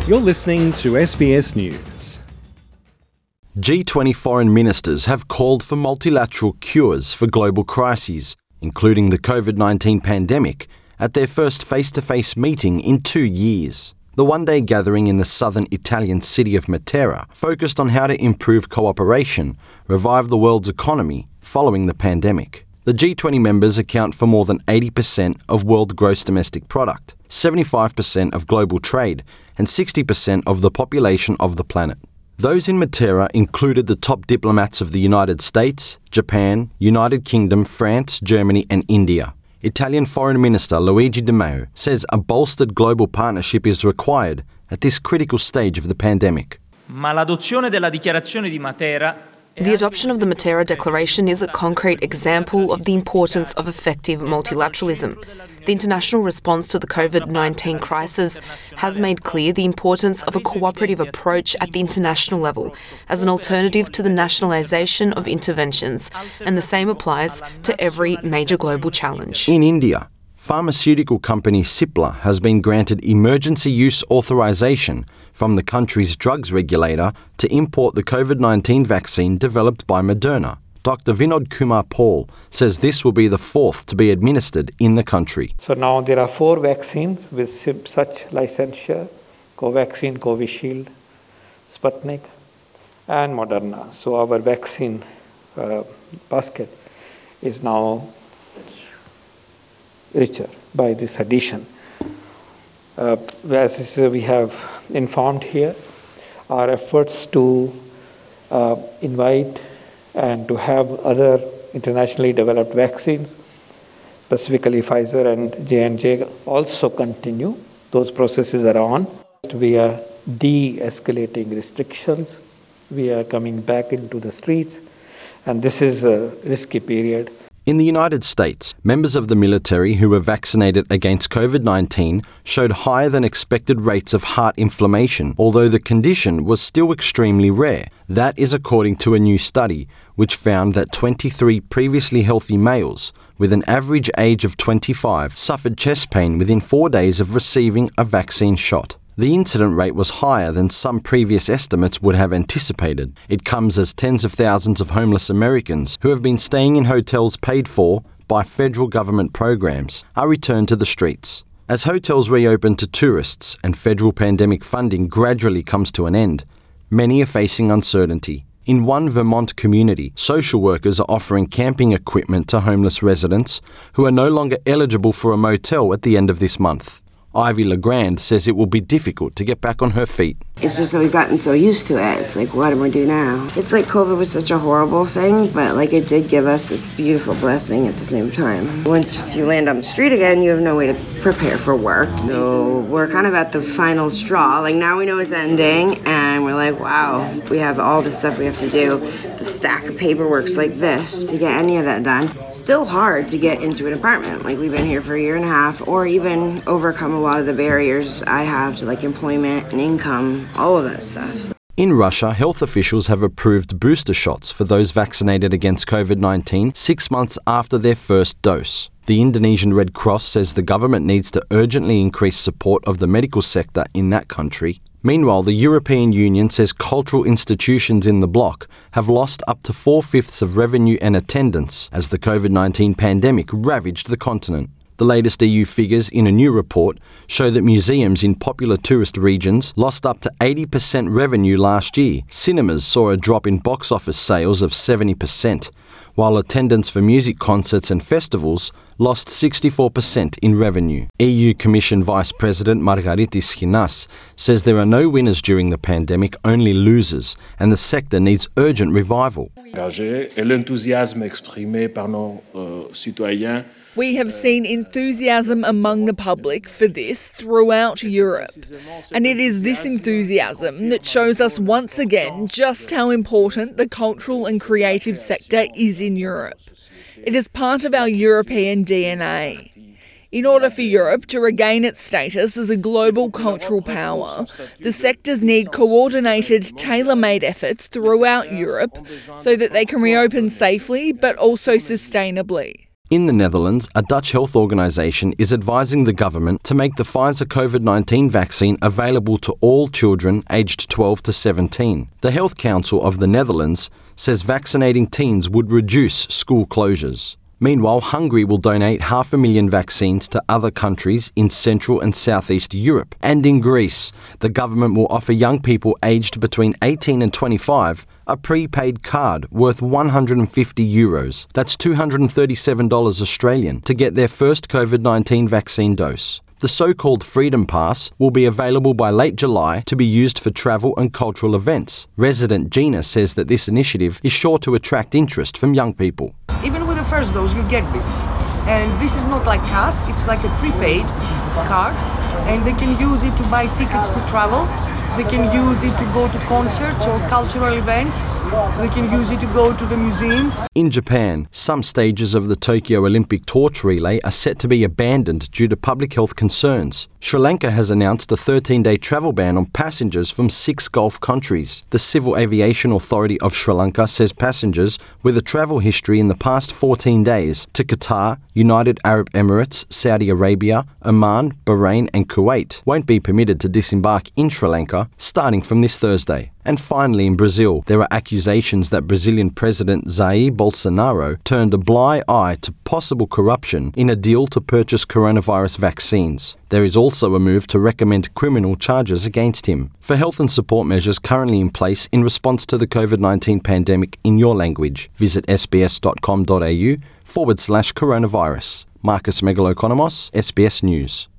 You're listening to SBS News. G20 foreign ministers have called for multilateral cures for global crises, including the COVID-19 pandemic, at their first face-to-face meeting in 2 years. The one-day gathering in the southern Italian city of Matera focused on how to improve cooperation, revive the world's economy following the pandemic. The G20 members account for more than 80% of world gross domestic product, 75% of global trade, and 60% of the population of the planet. Those in Matera included the top diplomats of the United States, Japan, United Kingdom, France, Germany, and India. Italian Foreign Minister Luigi Di Maio says a bolstered global partnership is required at this critical stage of the pandemic. The adoption of the Matera Declaration is a concrete example of the importance of effective multilateralism. The international response to the COVID-19 crisis has made clear the importance of a cooperative approach at the international level as an alternative to the nationalisation of interventions, and the same applies to every major global challenge. In India, pharmaceutical company Cipla has been granted emergency use authorisation from the country's drugs regulator to import the COVID-19 vaccine developed by Moderna. Dr. Vinod Kumar Paul says this will be the fourth to be administered in the country. So now there are 4 vaccines with such licensure: Covaxin, Covishield, Sputnik, and Moderna. So our vaccine basket is now richer by this addition. As we have informed here, our efforts to invite and to have other internationally developed vaccines, specifically Pfizer and J&J, also continue. Those processes are on. We are de-escalating restrictions. We are coming back into the streets, and this is a risky period. In the United States, members of the military who were vaccinated against COVID-19 showed higher than expected rates of heart inflammation, although the condition was still extremely rare. That is according to a new study, which found that 23 previously healthy males with an average age of 25 suffered chest pain within 4 days of receiving a vaccine shot. The incident rate was higher than some previous estimates would have anticipated. It comes as tens of thousands of homeless Americans who have been staying in hotels paid for by federal government programs are returned to the streets. As hotels reopen to tourists and federal pandemic funding gradually comes to an end, many are facing uncertainty. In one Vermont community, social workers are offering camping equipment to homeless residents who are no longer eligible for a motel at the end of this month. Ivy LeGrand says it will be difficult to get back on her feet. It's just that we've gotten so used to it. It's like, what do we do now? It's like COVID was such a horrible thing, but like it did give us this beautiful blessing at the same time. Once you land on the street again, you have no way to prepare for work. So we're kind of at the final straw. Like now we know it's ending and we're like, wow, we have all this stuff we have to do. The stack of paperwork's like this to get any of that done. Still hard to get into an apartment. Like we've been here for a year and a half, or even overcome a lot of the barriers I have to like employment and income. All of that stuff. In Russia, health officials have approved booster shots for those vaccinated against COVID-19 6 months after their first dose. The Indonesian Red Cross says the government needs to urgently increase support of the medical sector in that country. Meanwhile, the European Union says cultural institutions in the bloc have lost up to 4/5 of revenue and attendance as the COVID-19 pandemic ravaged the continent. The latest EU figures in a new report show that museums in popular tourist regions lost up to 80% revenue last year. Cinemas saw a drop in box office sales of 70%, while attendance for music concerts and festivals lost 64% in revenue. EU Commission Vice President Margaritis Schinas says there are no winners during the pandemic, only losers, and the sector needs urgent revival. We have seen enthusiasm among the public for this throughout Europe. And it is this enthusiasm that shows us once again just how important the cultural and creative sector is in Europe. It is part of our European DNA. In order for Europe to regain its status as a global cultural power, the sectors need coordinated, tailor-made efforts throughout Europe so that they can reopen safely but also sustainably. In the Netherlands, a Dutch health organisation is advising the government to make the Pfizer COVID-19 vaccine available to all children aged 12 to 17. The Health Council of the Netherlands says vaccinating teens would reduce school closures. Meanwhile, Hungary will donate 500,000 vaccines to other countries in Central and Southeast Europe. And in Greece, the government will offer young people aged between 18 and 25 a prepaid card worth €150. That's $237 Australian to get their first COVID-19 vaccine dose. The so-called Freedom Pass will be available by late July to be used for travel and cultural events. Resident Gina says that this initiative is sure to attract interest from young people. Even with the first dose, you get this. And this is not like cash, it's like a prepaid card. And they can use it to buy tickets to travel. They can use it to go to concerts or cultural events. They can use it to go to the museums. In Japan, some stages of the Tokyo Olympic torch relay are set to be abandoned due to public health concerns. Sri Lanka has announced a 13-day travel ban on passengers from 6 Gulf countries. The Civil Aviation Authority of Sri Lanka says passengers with a travel history in the past 14 days to Qatar, United Arab Emirates, Saudi Arabia, Oman, Bahrain and Kuwait won't be permitted to disembark in Sri Lanka starting from this Thursday. And finally, in Brazil, there are accusations that Brazilian President Jair Bolsonaro turned a blind eye to possible corruption in a deal to purchase coronavirus vaccines. There is also a move to recommend criminal charges against him. For health and support measures currently in place in response to the COVID-19 pandemic in your language, visit sbs.com.au/coronavirus. Marcus Megalokonomos, SBS News.